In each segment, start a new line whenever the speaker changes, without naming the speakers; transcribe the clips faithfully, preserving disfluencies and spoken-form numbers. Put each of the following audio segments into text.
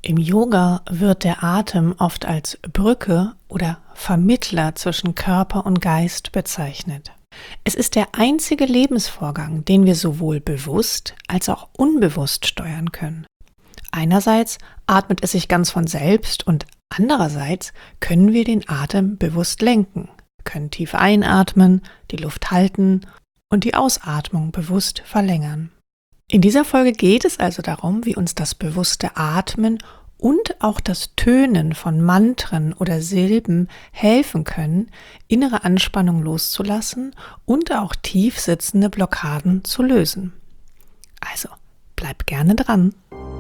Im Yoga wird der Atem oft als Brücke oder Vermittler zwischen Körper und Geist bezeichnet. Es ist der einzige Lebensvorgang, den wir sowohl bewusst als auch unbewusst steuern können. Einerseits atmet es sich ganz von selbst und andererseits können wir den Atem bewusst lenken, können tief einatmen, die Luft halten und die Ausatmung bewusst verlängern. In dieser Folge geht es also darum, wie uns das bewusste Atmen und auch das Tönen von Mantren oder Silben helfen können, innere Anspannung loszulassen und auch tief sitzende Blockaden zu lösen. Also, bleib gerne dran.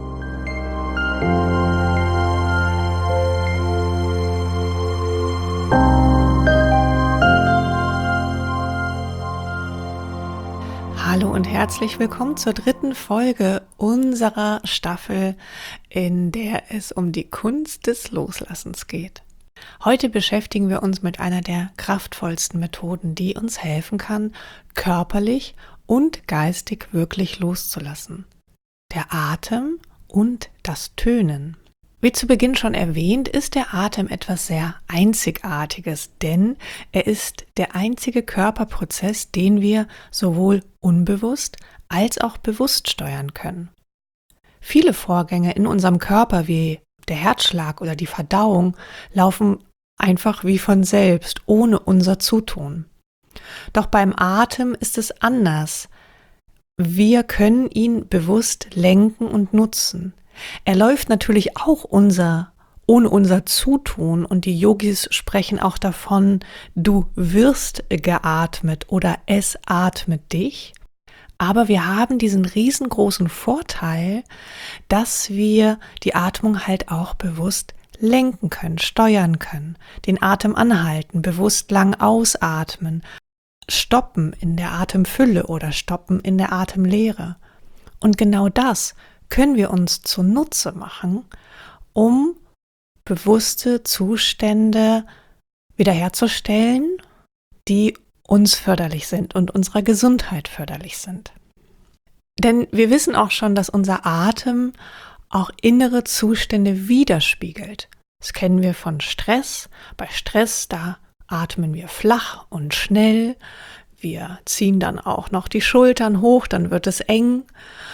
Hallo und herzlich willkommen zur dritten Folge unserer Staffel, in der es um die Kunst des Loslassens geht. Heute beschäftigen wir uns mit einer der kraftvollsten Methoden, die uns helfen kann, körperlich und geistig wirklich loszulassen. Der Atem und das Tönen. Wie zu Beginn schon erwähnt, ist der Atem etwas sehr Einzigartiges, denn er ist der einzige Körperprozess, den wir sowohl unbewusst als auch bewusst steuern können. Viele Vorgänge in unserem Körper wie der Herzschlag oder die Verdauung laufen einfach wie von selbst, ohne unser Zutun. Doch beim Atem ist es anders. Wir können ihn bewusst lenken und nutzen. Er läuft natürlich auch unser, ohne unser Zutun, und die Yogis sprechen auch davon, du wirst geatmet oder es atmet dich. Aber wir haben diesen riesengroßen Vorteil, dass wir die Atmung halt auch bewusst lenken können, steuern können, den Atem anhalten, bewusst lang ausatmen, stoppen in der Atemfülle oder stoppen in der Atemleere. Und genau das können wir uns zunutze machen, um bewusste Zustände wiederherzustellen, die uns förderlich sind und unserer Gesundheit förderlich sind. Denn wir wissen auch schon, dass unser Atem auch innere Zustände widerspiegelt. Das kennen wir von Stress. Bei Stress, da atmen wir flach und schnell. Wir ziehen dann auch noch die Schultern hoch, dann wird es eng.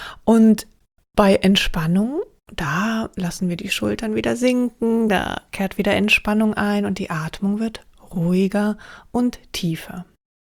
Und bei Entspannung, da lassen wir die Schultern wieder sinken, da kehrt wieder Entspannung ein und die Atmung wird ruhiger und tiefer.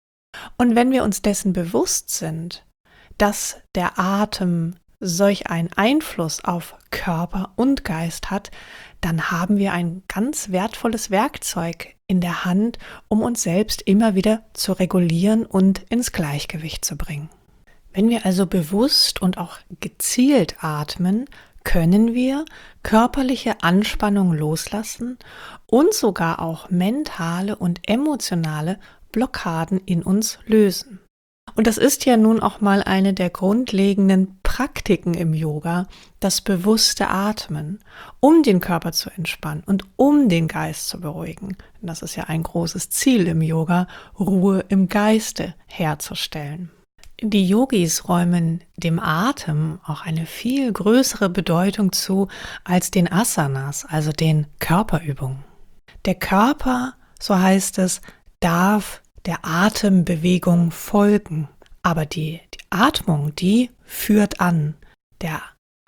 Und wenn wir uns dessen bewusst sind, dass der Atem solch einen Einfluss auf Körper und Geist hat, dann haben wir ein ganz wertvolles Werkzeug in der Hand, um uns selbst immer wieder zu regulieren und ins Gleichgewicht zu bringen. Wenn wir also bewusst und auch gezielt atmen, können wir körperliche Anspannung loslassen und sogar auch mentale und emotionale Blockaden in uns lösen. Und das ist ja nun auch mal eine der grundlegenden Praktiken im Yoga, das bewusste Atmen, um den Körper zu entspannen und um den Geist zu beruhigen. Das ist ja ein großes Ziel im Yoga, Ruhe im Geiste herzustellen. Die Yogis räumen dem Atem auch eine viel größere Bedeutung zu als den Asanas, also den Körperübungen. Der Körper, so heißt es, darf der Atembewegung folgen, aber die, die Atmung, die führt an. Der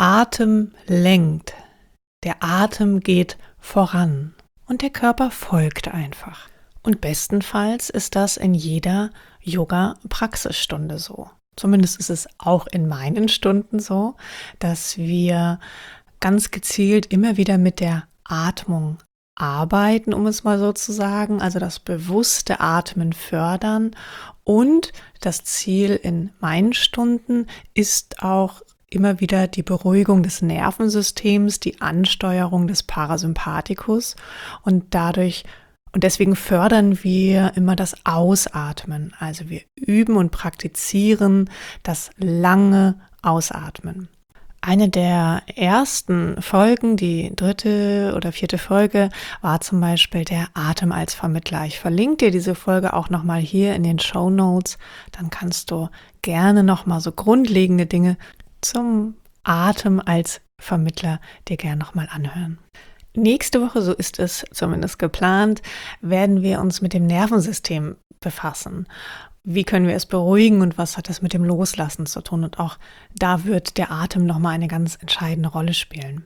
Atem lenkt, der Atem geht voran und der Körper folgt einfach. Und bestenfalls ist das in jeder Yoga-Praxisstunde so. Zumindest ist es auch in meinen Stunden so, dass wir ganz gezielt immer wieder mit der Atmung arbeiten, um es mal so zu sagen, also das bewusste Atmen fördern. Und das Ziel in meinen Stunden ist auch immer wieder die Beruhigung des Nervensystems, die Ansteuerung des Parasympathikus und dadurch Und deswegen fördern wir immer das Ausatmen. Also wir üben und praktizieren das lange Ausatmen. Eine der ersten Folgen, die dritte oder vierte Folge, war zum Beispiel der Atem als Vermittler. Ich verlinke dir diese Folge auch nochmal hier in den Shownotes. Dann kannst du gerne nochmal so grundlegende Dinge zum Atem als Vermittler dir gern nochmal anhören. Nächste Woche, so ist es zumindest geplant, werden wir uns mit dem Nervensystem befassen. Wie können wir es beruhigen und was hat das mit dem Loslassen zu tun? Und auch da wird der Atem nochmal eine ganz entscheidende Rolle spielen.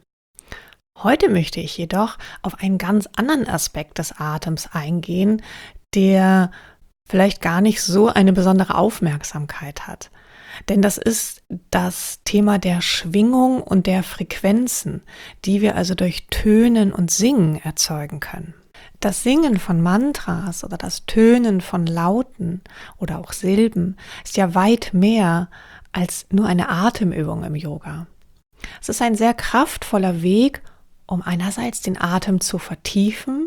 Heute möchte ich jedoch auf einen ganz anderen Aspekt des Atems eingehen, der vielleicht gar nicht so eine besondere Aufmerksamkeit hat. Denn das ist das Thema der Schwingung und der Frequenzen, die wir also durch Tönen und Singen erzeugen können. Das Singen von Mantras oder das Tönen von Lauten oder auch Silben ist ja weit mehr als nur eine Atemübung im Yoga. Es ist ein sehr kraftvoller Weg, um einerseits den Atem zu vertiefen,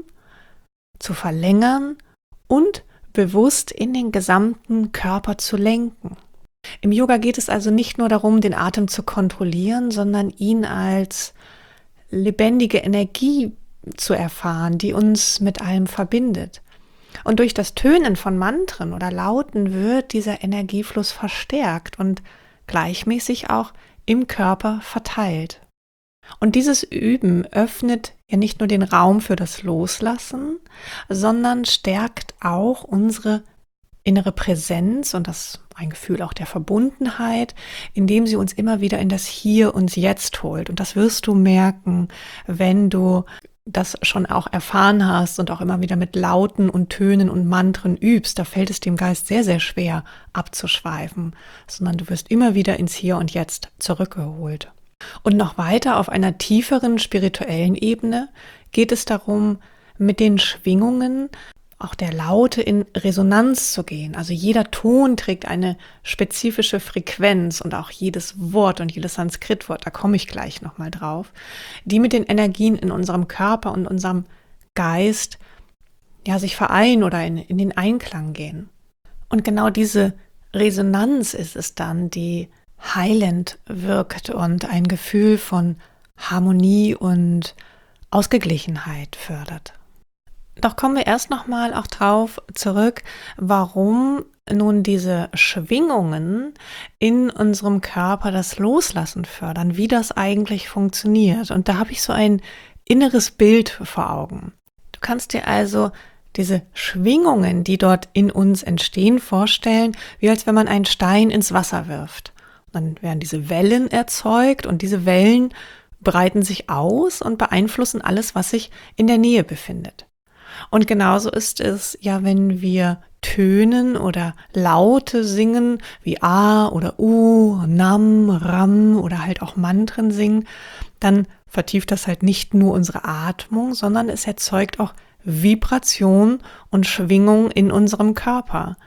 zu verlängern und bewusst in den gesamten Körper zu lenken. Im Yoga geht es also nicht nur darum, den Atem zu kontrollieren, sondern ihn als lebendige Energie zu erfahren, die uns mit allem verbindet. Und durch das Tönen von Mantren oder Lauten wird dieser Energiefluss verstärkt und gleichmäßig auch im Körper verteilt. Und dieses Üben öffnet ja nicht nur den Raum für das Loslassen, sondern stärkt auch unsere innere Präsenz und das ein Gefühl auch der Verbundenheit, indem sie uns immer wieder in das Hier und Jetzt holt. Und das wirst du merken, wenn du das schon auch erfahren hast und auch immer wieder mit Lauten und Tönen und Mantren übst. Da fällt es dem Geist sehr, sehr schwer abzuschweifen, sondern du wirst immer wieder ins Hier und Jetzt zurückgeholt. Und noch weiter auf einer tieferen spirituellen Ebene geht es darum, mit den Schwingungen auch der Laute in Resonanz zu gehen. Also jeder Ton trägt eine spezifische Frequenz und auch jedes Wort und jedes Sanskritwort, da komme ich gleich nochmal drauf, die mit den Energien in unserem Körper und unserem Geist ja sich vereinen oder in, in den Einklang gehen. Und genau diese Resonanz ist es dann, die heilend wirkt und ein Gefühl von Harmonie und Ausgeglichenheit fördert. Doch kommen wir erst nochmal auch drauf zurück, warum nun diese Schwingungen in unserem Körper das Loslassen fördern, wie das eigentlich funktioniert. Und da habe ich so ein inneres Bild vor Augen. Du kannst dir also diese Schwingungen, die dort in uns entstehen, vorstellen, wie als wenn man einen Stein ins Wasser wirft. Dann werden diese Wellen erzeugt und diese Wellen breiten sich aus und beeinflussen alles, was sich in der Nähe befindet. Und genauso ist es ja, wenn wir Tönen oder Laute singen, wie A oder U, Nam, Ram oder halt auch Mantren singen, dann vertieft das halt nicht nur unsere Atmung, sondern es erzeugt auch Vibration und Schwingung in unserem Körper.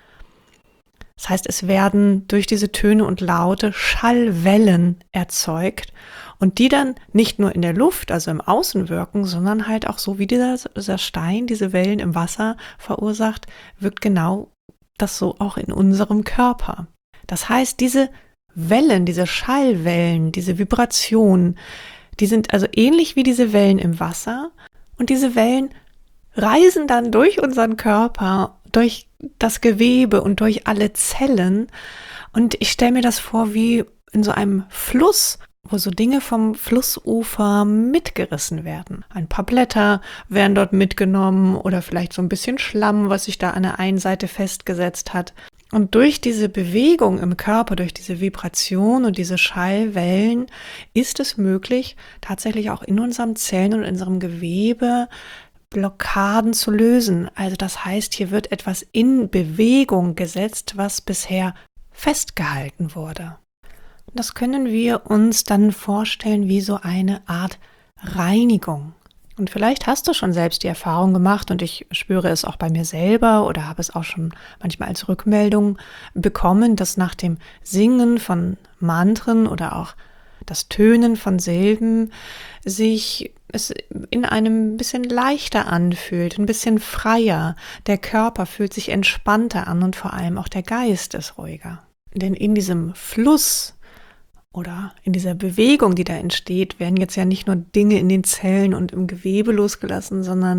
Das heißt, es werden durch diese Töne und Laute Schallwellen erzeugt und die dann nicht nur in der Luft, also im Außen wirken, sondern halt auch so wie dieser, dieser Stein diese Wellen im Wasser verursacht, wirkt genau das so auch in unserem Körper. Das heißt, diese Wellen, diese Schallwellen, diese Vibrationen, die sind also ähnlich wie diese Wellen im Wasser und diese Wellen reisen dann durch unseren Körper, durch das Gewebe und durch alle Zellen und ich stelle mir das vor wie in so einem Fluss, wo so Dinge vom Flussufer mitgerissen werden. Ein paar Blätter werden dort mitgenommen oder vielleicht so ein bisschen Schlamm, was sich da an der einen Seite festgesetzt hat. Und durch diese Bewegung im Körper, durch diese Vibration und diese Schallwellen ist es möglich, tatsächlich auch in unseren Zellen und in unserem Gewebe Blockaden zu lösen. Also das heißt, hier wird etwas in Bewegung gesetzt, was bisher festgehalten wurde. Das können wir uns dann vorstellen wie so eine Art Reinigung. Und vielleicht hast du schon selbst die Erfahrung gemacht und ich spüre es auch bei mir selber oder habe es auch schon manchmal als Rückmeldung bekommen, dass nach dem Singen von Mantren oder auch das Tönen von Silben sich es in einem bisschen leichter anfühlt, ein bisschen freier. Der Körper fühlt sich entspannter an und vor allem auch der Geist ist ruhiger. Denn in diesem Fluss oder in dieser Bewegung, die da entsteht, werden jetzt ja nicht nur Dinge in den Zellen und im Gewebe losgelassen, sondern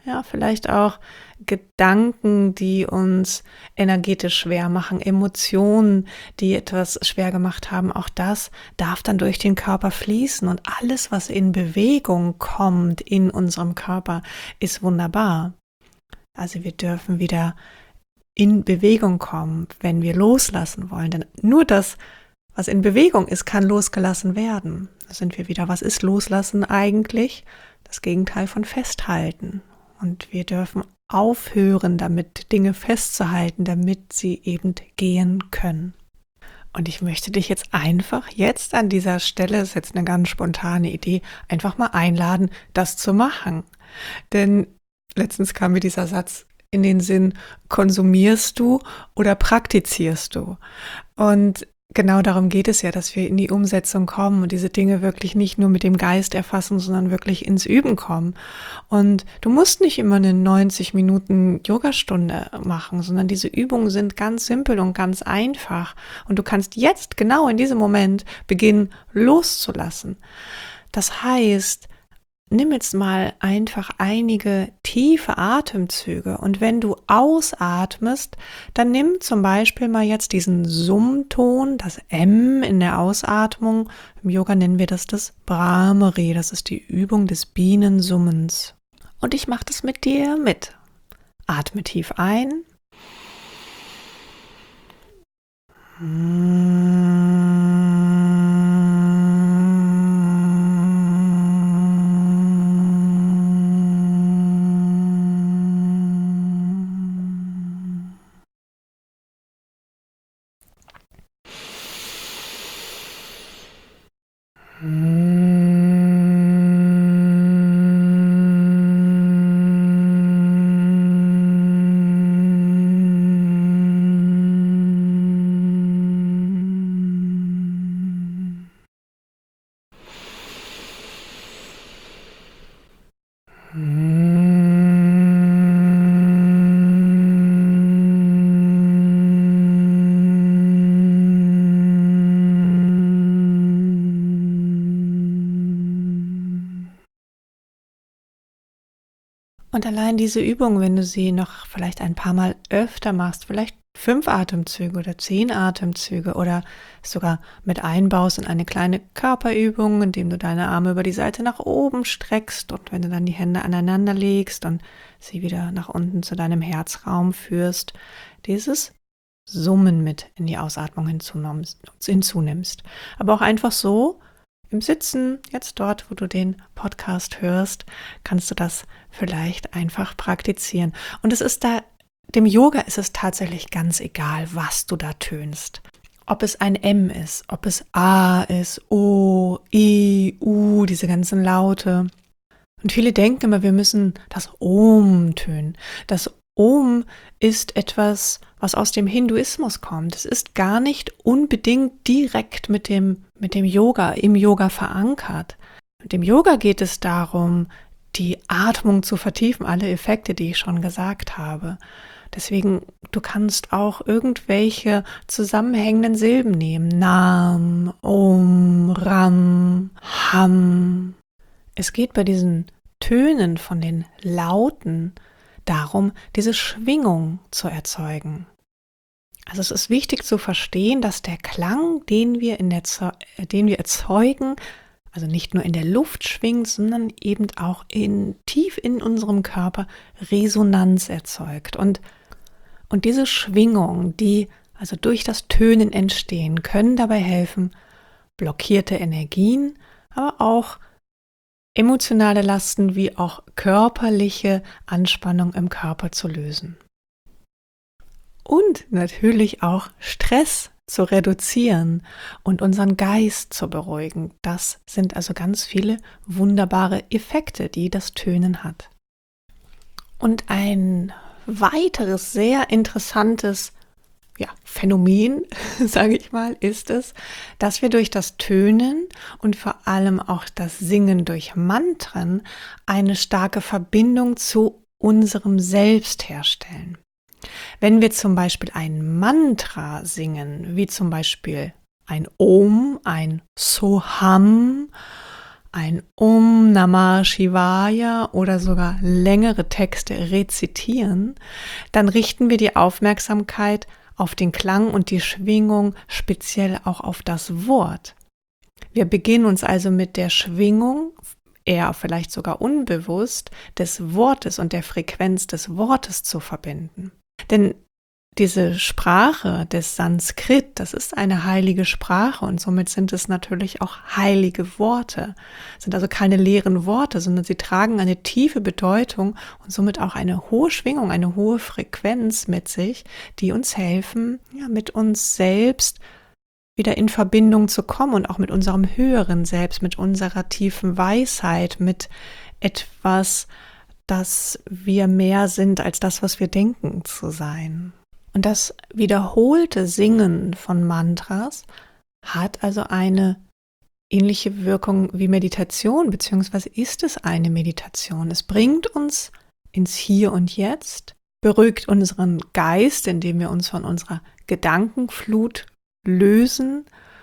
Ja, vielleicht auch Gedanken, die uns energetisch schwer machen, Emotionen, die etwas schwer gemacht haben. Auch das darf dann durch den Körper fließen und alles, was in Bewegung kommt in unserem Körper, ist wunderbar. Also wir dürfen wieder in Bewegung kommen, wenn wir loslassen wollen. Denn nur das, was in Bewegung ist, kann losgelassen werden. Da sind wir wieder. Was ist Loslassen eigentlich? Das Gegenteil von Festhalten. Und wir dürfen aufhören, damit Dinge festzuhalten, damit sie eben gehen können. Und ich möchte dich jetzt einfach jetzt an dieser Stelle, das ist jetzt eine ganz spontane Idee, einfach mal einladen, das zu machen. Denn letztens kam mir dieser Satz in den Sinn, konsumierst du oder praktizierst du? Und genau darum geht es ja, dass wir in die Umsetzung kommen und diese Dinge wirklich nicht nur mit dem Geist erfassen, sondern wirklich ins Üben kommen. Und du musst nicht immer eine neunzig Minuten Yogastunde machen, sondern diese Übungen sind ganz simpel und ganz einfach. Und du kannst jetzt genau in diesem Moment beginnen, loszulassen. Das heißt, nimm jetzt mal einfach einige tiefe Atemzüge und wenn du ausatmest, dann nimm zum Beispiel mal jetzt diesen Summton, das M in der Ausatmung. Im Yoga nennen wir das das Bhramari, das ist die Übung des Bienensummens. Und ich mache das mit dir mit. Atme tief ein. Und allein diese Übung, wenn du sie noch vielleicht ein paar Mal öfter machst, vielleicht fünf Atemzüge oder zehn Atemzüge oder sogar mit einbaust in eine kleine Körperübung, indem du deine Arme über die Seite nach oben streckst und wenn du dann die Hände aneinander legst und sie wieder nach unten zu deinem Herzraum führst, dieses Summen mit in die Ausatmung hinzunimmst. Aber auch einfach so, im Sitzen, jetzt dort, wo du den Podcast hörst, kannst du das vielleicht einfach praktizieren. Und es ist da, dem Yoga ist es tatsächlich ganz egal, was du da tönst. Ob es ein M ist, ob es A ist, O, I, U, diese ganzen Laute. Und viele denken immer, wir müssen das Om tönen. Das Om ist etwas, was aus dem Hinduismus kommt. Es ist gar nicht unbedingt direkt mit dem, mit dem Yoga, im Yoga verankert. Mit dem Yoga geht es darum, die Atmung zu vertiefen, alle Effekte, die ich schon gesagt habe. Deswegen, du kannst auch irgendwelche zusammenhängenden Silben nehmen. Nam, Om, Ram, Ham. Es geht bei diesen Tönen von den Lauten darum, diese Schwingung zu erzeugen. Also es ist wichtig zu verstehen, dass der Klang, den wir, in der, den wir erzeugen, also nicht nur in der Luft schwingt, sondern eben auch in, tief in unserem Körper Resonanz erzeugt. Und, und diese Schwingungen, die also durch das Tönen entstehen, können dabei helfen, blockierte Energien, aber auch emotionale Lasten wie auch körperliche Anspannung im Körper zu lösen. Und natürlich auch Stress zu reduzieren und unseren Geist zu beruhigen. Das sind also ganz viele wunderbare Effekte, die das Tönen hat. Und ein weiteres sehr interessantes ja, Phänomen, sage ich mal, ist es, dass wir durch das Tönen und vor allem auch das Singen durch Mantren eine starke Verbindung zu unserem Selbst herstellen. Wenn wir zum Beispiel ein Mantra singen, wie zum Beispiel ein Om, ein Soham, ein Om Namah Shivaya oder sogar längere Texte rezitieren, dann richten wir die Aufmerksamkeit auf den Klang und die Schwingung, speziell auch auf das Wort. Wir beginnen uns also mit der Schwingung, eher vielleicht sogar unbewusst, des Wortes und der Frequenz des Wortes zu verbinden. Denn diese Sprache des Sanskrit, das ist eine heilige Sprache und somit sind es natürlich auch heilige Worte. Es sind also keine leeren Worte, sondern sie tragen eine tiefe Bedeutung und somit auch eine hohe Schwingung, eine hohe Frequenz mit sich, die uns helfen, ja, mit uns selbst wieder in Verbindung zu kommen und auch mit unserem höheren Selbst, mit unserer tiefen Weisheit, mit etwas, dass wir mehr sind als das, was wir denken zu sein. Und das wiederholte Singen von Mantras hat also eine ähnliche Wirkung wie Meditation, beziehungsweise ist es eine Meditation. Es bringt uns ins Hier und Jetzt, beruhigt unseren Geist, indem wir uns von unserer Gedankenflut lösen,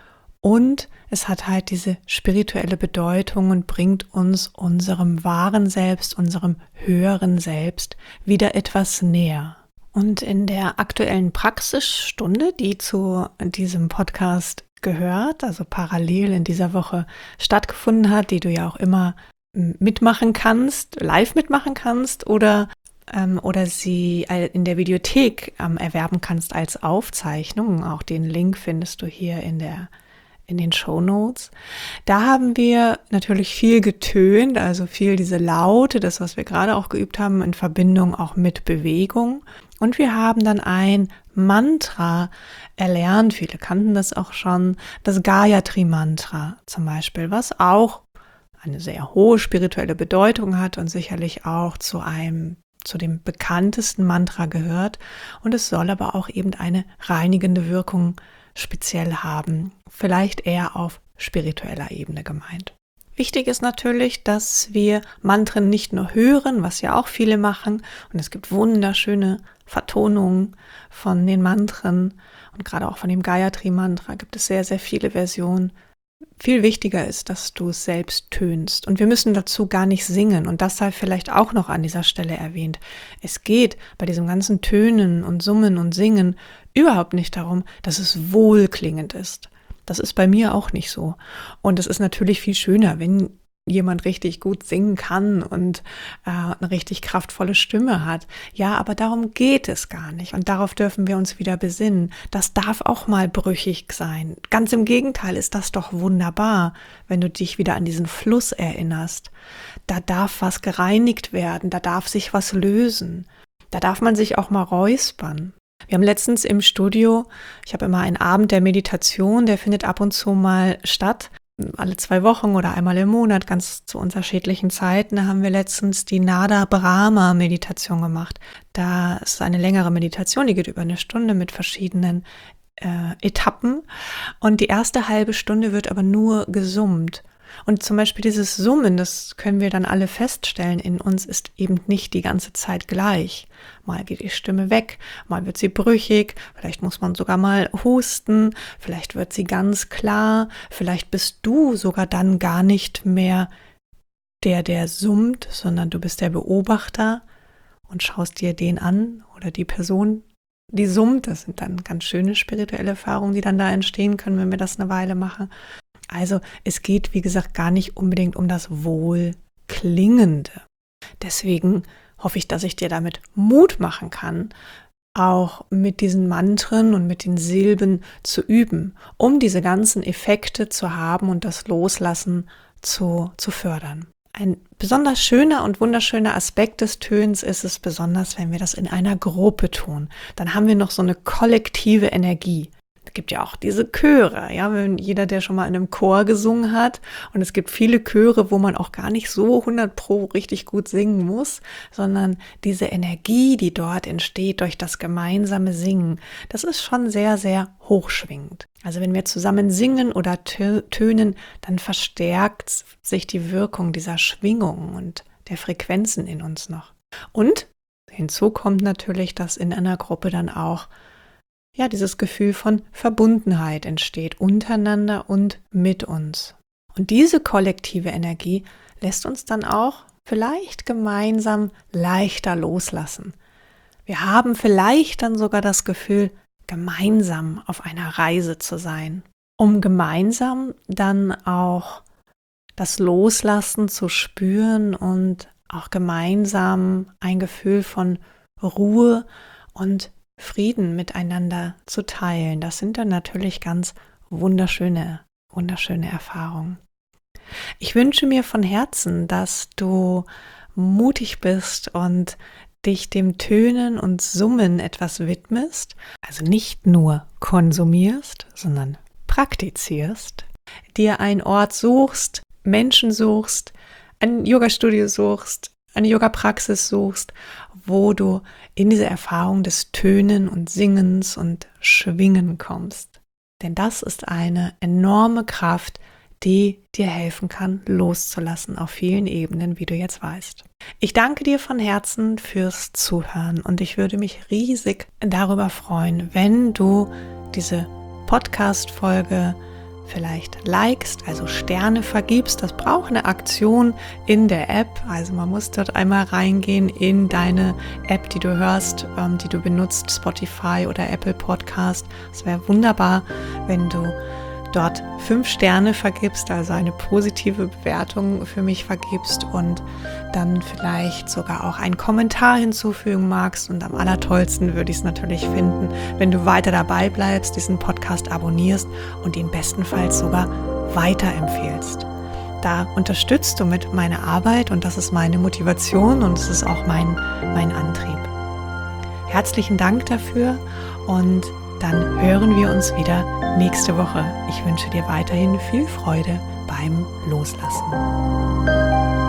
und es hat halt diese spirituelle Bedeutung und bringt uns unserem wahren Selbst, unserem höheren Selbst wieder etwas näher. Und in der aktuellen Praxisstunde, die zu diesem Podcast gehört, also parallel in dieser Woche stattgefunden hat, die du ja auch immer mitmachen kannst, live mitmachen kannst oder, ähm, oder sie in der Videothek ähm, erwerben kannst als Aufzeichnung. Auch den Link findest du hier in der in den Shownotes. Da haben wir natürlich viel getönt, also viel diese Laute, das, was wir gerade auch geübt haben, in Verbindung auch mit Bewegung. Und wir haben dann ein Mantra erlernt, viele kannten das auch schon, das Gayatri-Mantra zum Beispiel, was auch eine sehr hohe spirituelle Bedeutung hat und sicherlich auch zu einem, zu dem bekanntesten Mantra gehört. Und es soll aber auch eben eine reinigende Wirkung speziell haben, vielleicht eher auf spiritueller Ebene gemeint. Wichtig ist natürlich, dass wir Mantren nicht nur hören, was ja auch viele machen, und es gibt wunderschöne Vertonungen von den Mantren und gerade auch von dem Gayatri-Mantra gibt es sehr, sehr viele Versionen. Viel wichtiger ist, dass du es selbst tönst, und wir müssen dazu gar nicht singen, und das sei vielleicht auch noch an dieser Stelle erwähnt. Es geht bei diesem ganzen Tönen und Summen und Singen überhaupt nicht darum, dass es wohlklingend ist. Das ist bei mir auch nicht so. Und es ist natürlich viel schöner, wenn jemand richtig gut singen kann und äh, eine richtig kraftvolle Stimme hat. Ja, aber darum geht es gar nicht. Und darauf dürfen wir uns wieder besinnen. Das darf auch mal brüchig sein. Ganz im Gegenteil ist das doch wunderbar, wenn du dich wieder an diesen Fluss erinnerst. Da darf was gereinigt werden, da darf sich was lösen. Da darf man sich auch mal räuspern. Wir haben letztens im Studio, ich habe immer einen Abend der Meditation, der findet ab und zu mal statt, alle zwei Wochen oder einmal im Monat, ganz zu unterschiedlichen Zeiten. Da haben wir letztens die Nada Brahma Meditation gemacht. Da ist eine längere Meditation, die geht über eine Stunde mit verschiedenen äh, Etappen. Und die erste halbe Stunde wird aber nur gesummt. Und zum Beispiel dieses Summen, das können wir dann alle feststellen, in uns ist eben nicht die ganze Zeit gleich. Mal geht die Stimme weg, mal wird sie brüchig, vielleicht muss man sogar mal husten, vielleicht wird sie ganz klar, vielleicht bist du sogar dann gar nicht mehr der, der summt, sondern du bist der Beobachter und schaust dir den an oder die Person, die summt. Das sind dann ganz schöne spirituelle Erfahrungen, die dann da entstehen können, wenn wir das eine Weile machen. Also es geht, wie gesagt, gar nicht unbedingt um das Wohlklingende. Deswegen hoffe ich, dass ich dir damit Mut machen kann, auch mit diesen Mantren und mit den Silben zu üben, um diese ganzen Effekte zu haben und das Loslassen zu, zu fördern. Ein besonders schöner und wunderschöner Aspekt des Töns ist es besonders, wenn wir das in einer Gruppe tun. Dann haben wir noch so eine kollektive Energie. Es gibt ja auch diese Chöre, ja, wenn jeder, der schon mal in einem Chor gesungen hat, und es gibt viele Chöre, wo man auch gar nicht so hundert pro richtig gut singen muss, sondern diese Energie, die dort entsteht durch das gemeinsame Singen, das ist schon sehr, sehr hochschwingend. Also wenn wir zusammen singen oder tönen, dann verstärkt sich die Wirkung dieser Schwingung und der Frequenzen in uns noch. Und hinzu kommt natürlich, dass in einer Gruppe dann auch ja, dieses Gefühl von Verbundenheit entsteht untereinander und mit uns. Und diese kollektive Energie lässt uns dann auch vielleicht gemeinsam leichter loslassen. Wir haben vielleicht dann sogar das Gefühl, gemeinsam auf einer Reise zu sein, um gemeinsam dann auch das Loslassen zu spüren und auch gemeinsam ein Gefühl von Ruhe und Frieden miteinander zu teilen. Das sind dann natürlich ganz wunderschöne, wunderschöne Erfahrungen. Ich wünsche mir von Herzen, dass du mutig bist und dich dem Tönen und Summen etwas widmest, also nicht nur konsumierst, sondern praktizierst, dir einen Ort suchst, Menschen suchst, ein Yoga-Studio suchst, eine Yoga-Praxis suchst, wo du in diese Erfahrung des Tönen und Singens und Schwingen kommst. Denn das ist eine enorme Kraft, die dir helfen kann, loszulassen auf vielen Ebenen, wie du jetzt weißt. Ich danke dir von Herzen fürs Zuhören und ich würde mich riesig darüber freuen, wenn du diese Podcast-Folge vielleicht likest, also Sterne vergibst. Das braucht eine Aktion in der App. Also man muss dort einmal reingehen in deine App, die du hörst, ähm, die du benutzt, Spotify oder Apple Podcast. Es wäre wunderbar, wenn du dort fünf Sterne vergibst, also eine positive Bewertung für mich vergibst und dann vielleicht sogar auch einen Kommentar hinzufügen magst. Und am allertollsten würde ich es natürlich finden, wenn du weiter dabei bleibst, diesen Podcast abonnierst und ihn bestenfalls sogar weiterempfehlst. Da unterstützt du mit meiner Arbeit und das ist meine Motivation und es ist auch mein, mein Antrieb. Herzlichen Dank dafür und dann hören wir uns wieder nächste Woche. Ich wünsche dir weiterhin viel Freude beim Loslassen.